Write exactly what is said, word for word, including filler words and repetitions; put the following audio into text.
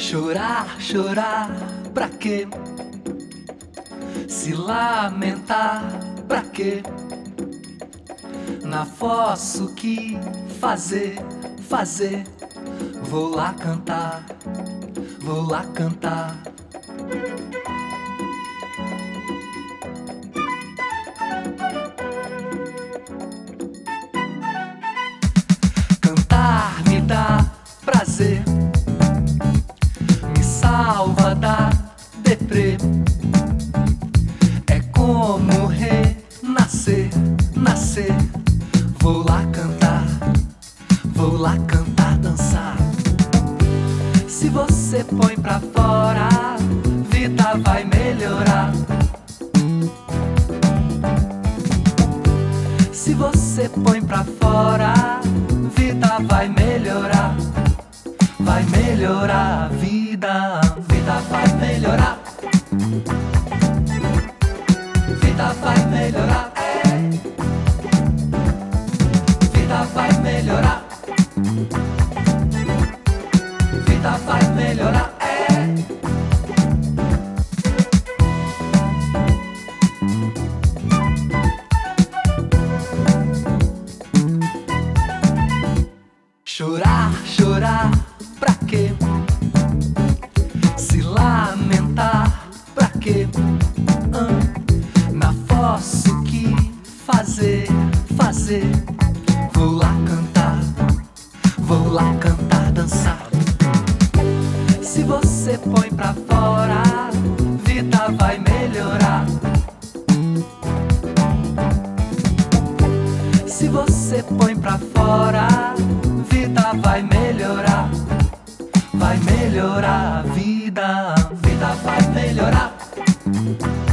Chorar, chorar, pra quê? Se lamentar, pra quê? Na fossa o que fazer, fazer? Vou lá cantar, vou lá cantar. Cantar me dá prazer, me salva da deprê. É como renascer, nascer. Vou lá cantar, vou lá cantar, dançar. Se você põe pra fora, vida vai melhorar. Se você põe pra fora, vida vai melhorar. Vai melhorar a vida, vida vai melhorar. Vida vai melhorar, é. Vida vai melhorar. Vida vai melhorar, é. Chorar, chorar, pra quê? Se lamentar, pra quê? Ah, na fossa o que fazer, fazer? Vou lá cantar, vou lá cantar, dançar. Se você põe pra fora, vida vai melhorar. Se você põe pra fora, vida vai melhorar. Vai melhorar a vida, vida vai melhorar.